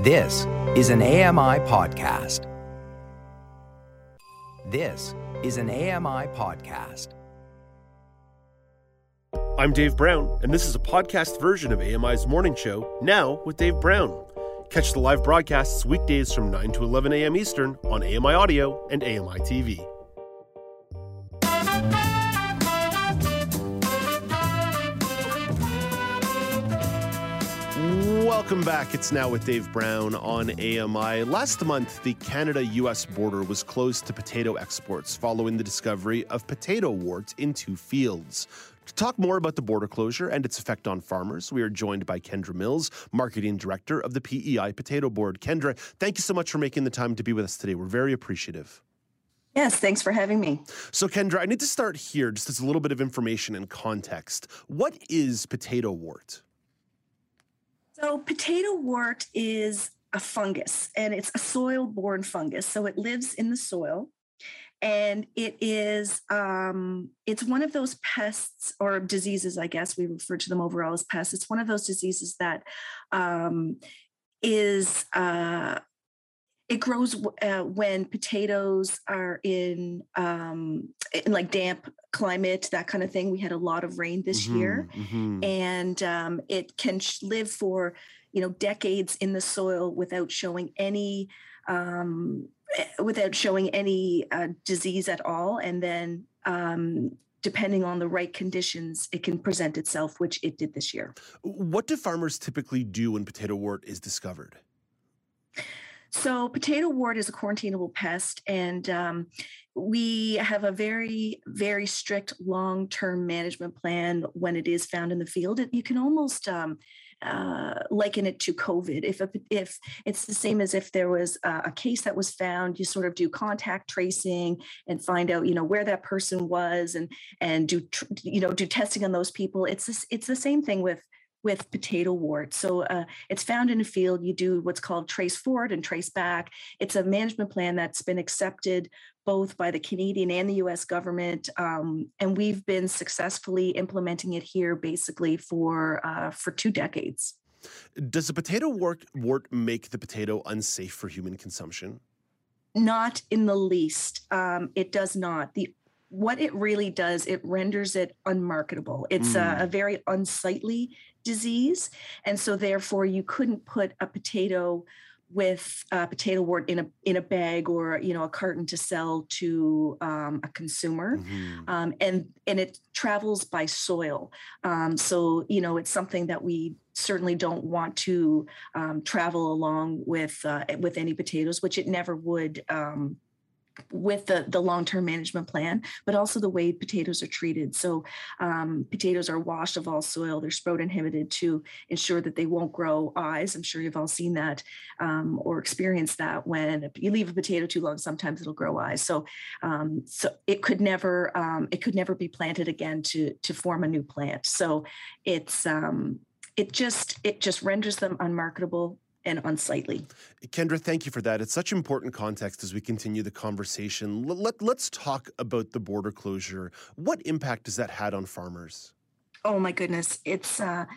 This is an AMI podcast. This is an AMI podcast. I'm Dave Brown, and this is a podcast version of AMI's Morning Show, Now with Dave Brown. Catch the live broadcasts weekdays from 9 to 11 a.m. Eastern on AMI Audio and AMI TV. Welcome back. It's Now with Dave Brown on AMI. Last month, the Canada-U.S. border was closed to potato exports following the discovery of potato wart in two fields. To talk more about the border closure and its effect on farmers, we are joined by Kendra Mills, Marketing Director of the PEI Potato Board. Kendra, thank you so much for making the time to be with us today. We're very appreciative. Yes, thanks for having me. So, Kendra, I need to start here, just as a little bit of information and context. What is potato wart? So potato wart is a fungus, and it's a soil-borne fungus. So it lives in the soil, and it is it's one of those pests or diseases, I guess we refer to them overall as pests. It's one of those diseases that it grows when potatoes are in like damp climate, that kind of thing. We had a lot of rain this year, and it can live for decades in the soil without showing any disease at all. And then depending on the right conditions, it can present itself, which it did this year. What do farmers typically do when potato wart is discovered? So potato wart is a quarantinable pest, and we have a very, very strict long-term management plan when it is found in the field. You can almost liken it to COVID. If it's the same as if there was a case that was found, you sort of do contact tracing and find out where that person was, and do testing on those people. It's the same thing with potato wart. So it's found in a field. You do what's called trace forward and trace back. It's a management plan that's been accepted both by the Canadian and the U.S. government, and we've been successfully implementing it here basically for 2 decades. Does the potato wart make the potato unsafe for human consumption? Not in the least. It does not. What it really does, it renders it unmarketable. It's a very unsightly disease. And so therefore you couldn't put a potato with potato wart in a bag or, a carton to sell to a consumer. And it travels by soil. So, it's something that we certainly don't want to travel along with any potatoes, which it never would, with the long-term management plan, but also the way potatoes are treated. So potatoes are washed of all soil. They're sprout inhibited to ensure that they won't grow eyes. I'm sure you've all seen that or experienced that. When you leave a potato too long, sometimes it'll grow eyes. So it could never be planted again to form a new plant. So it just renders them unmarketable and unsightly. Kendra, thank you for that. It's such important context as we continue the conversation. Let's talk about the border closure. What impact has that had on farmers? Oh my goodness, it's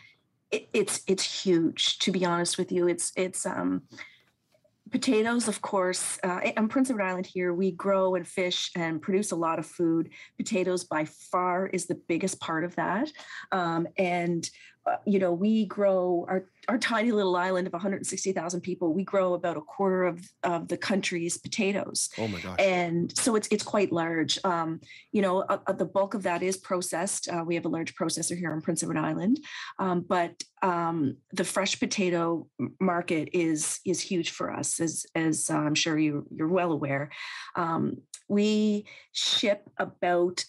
huge. To be honest with you, it's potatoes, of course. On Prince Edward Island here, we grow and fish and produce a lot of food. Potatoes by far is the biggest part of that, and we grow our tiny little island of 160,000 people. We grow about a quarter of the country's potatoes. Oh my gosh! And so it's quite large. The bulk of that is processed. We have a large processor here on Prince Edward Island, but the fresh potato market is huge for us, as I'm sure you're well aware. We ship about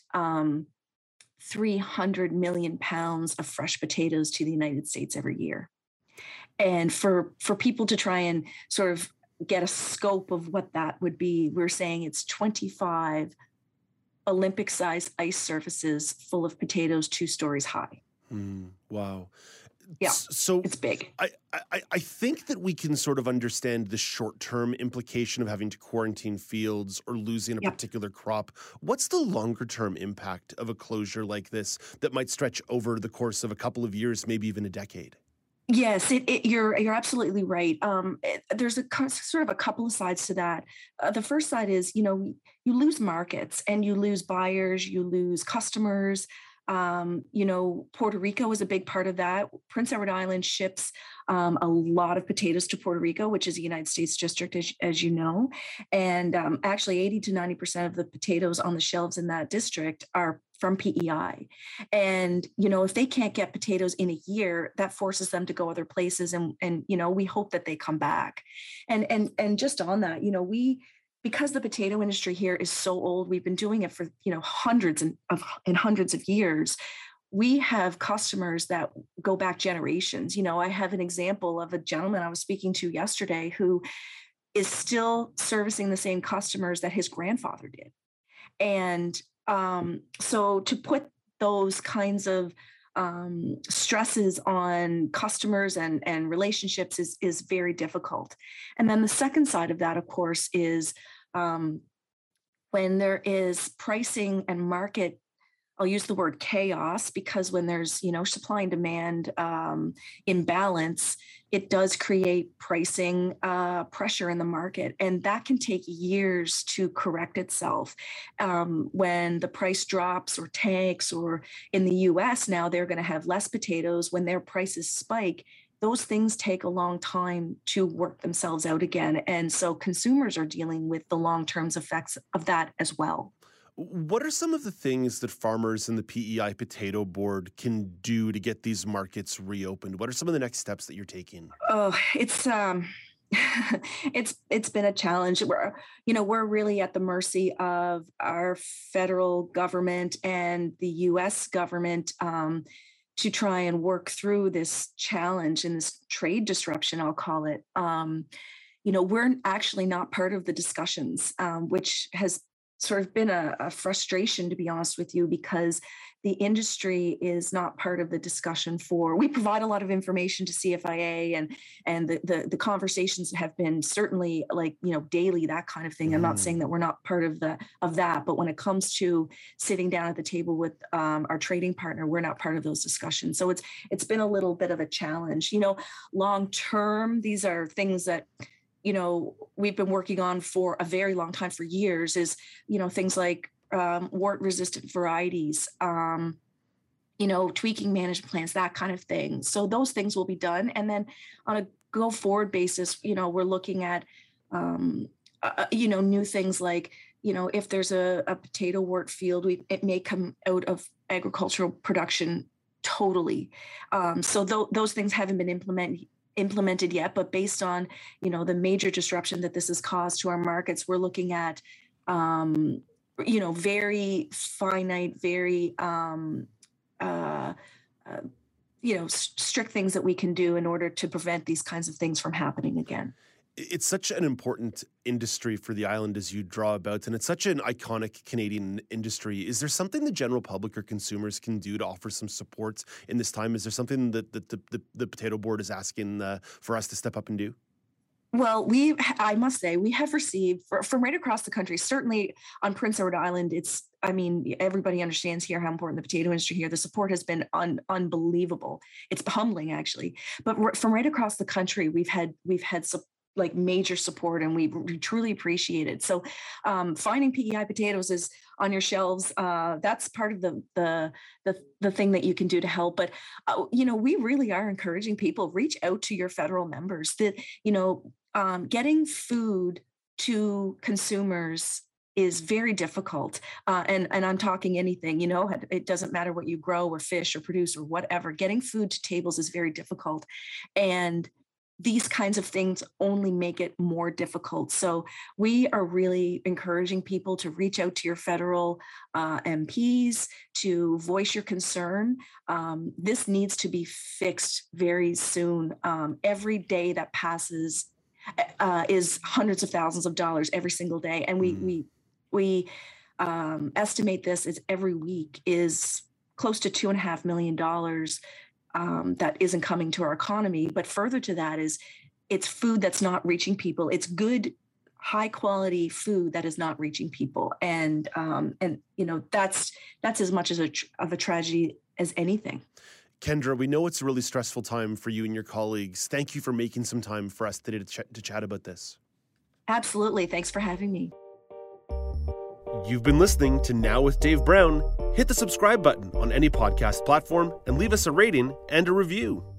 300 million pounds of fresh potatoes to the United States every year. And for people to try and sort of get a scope of what that would be, we're saying it's 25 Olympic-sized ice surfaces full of potatoes 2 stories high. Wow. Yeah, so it's big. I think that we can sort of understand the short-term implication of having to quarantine fields or losing a particular crop. What's the longer-term impact of a closure like this that might stretch over the course of a couple of years, maybe even a decade? Yes, you're absolutely right. There's sort of a couple of sides to that. The first side is, you lose markets and you lose buyers, you lose customers. Puerto Rico is a big part of that. Prince Edward Island ships a lot of potatoes to Puerto Rico, which is a United States district, as you know. And actually, 80 to 90% of the potatoes on the shelves in that district are from PEI. And, if they can't get potatoes in a year, that forces them to go other places. And we hope that they come back. And just on that, because the potato industry here is so old, we've been doing it for, hundreds and hundreds of years. We have customers that go back generations. I have an example of a gentleman I was speaking to yesterday who is still servicing the same customers that his grandfather did. And so to put those kinds of stresses on customers and relationships is very difficult. And then the second side of that, of course, is when there is pricing and market, I'll use the word chaos, because when there's, supply and demand imbalance, it does create pricing pressure in the market. And that can take years to correct itself. When the price drops or tanks, or in the US now, they're going to have less potatoes. When their prices spike, those things take a long time to work themselves out again. And so consumers are dealing with the long-term effects of that as well. What are some of the things that farmers in the PEI Potato Board can do to get these markets reopened? What are some of the next steps that you're taking? Oh, it's it's been a challenge. We're really at the mercy of our federal government and the U.S. government to try and work through this challenge and this trade disruption, I'll call it. We're actually not part of the discussions, which has sort of been a frustration, to be honest with you, because the industry is not part of the discussion. We provide a lot of information to CFIA, and the conversations have been certainly daily, that kind of thing. I'm not saying that we're not part of that, but when it comes to sitting down at the table with our trading partner, we're not part of those discussions. So it's been a little bit of a challenge. Long term, these are things that we've been working on for a very long time, for years, is, things like wart resistant varieties, tweaking management plans, that kind of thing. So those things will be done. And then on a go forward basis, we're looking at, new things like, if there's a potato wart field, it may come out of agricultural production totally. So those things haven't been implemented yet, but based on the major disruption that this has caused to our markets, we're looking at very finite, very strict things that we can do in order to prevent these kinds of things from happening again. It's such an important industry for the island, as you draw about, and it's such an iconic Canadian industry. Is there something the general public or consumers can do to offer some support in this time? Is there something that the Potato Board is asking for us to step up and do? Well, I must say, we have received from right across the country, certainly on Prince Edward Island. Everybody understands here how important the potato industry here. The support has been unbelievable. It's humbling, actually. But from right across the country, we've had major support, and we truly appreciate it. So finding PEI potatoes is on your shelves. That's part of the thing that you can do to help. But we really are encouraging people, reach out to your federal members. That getting food to consumers is very difficult. And I'm talking anything, it doesn't matter what you grow or fish or produce or whatever. Getting food to tables is very difficult. And these kinds of things only make it more difficult. So we are really encouraging people to reach out to your federal MPs to voice your concern. This needs to be fixed very soon. Every day that passes is hundreds of thousands of dollars every single day. And we estimate this as every week is close to $2.5 million that isn't coming to our economy. But further to that is it's food that's not reaching people. It's good, high quality food that is not reaching people. And that's as much of a tragedy as anything. Kendra, we know it's a really stressful time for you and your colleagues. Thank you for making some time for us today to chat about this. Absolutely. Thanks for having me. You've been listening to Now with Dave Brown. Hit the subscribe button on any podcast platform and leave us a rating and a review.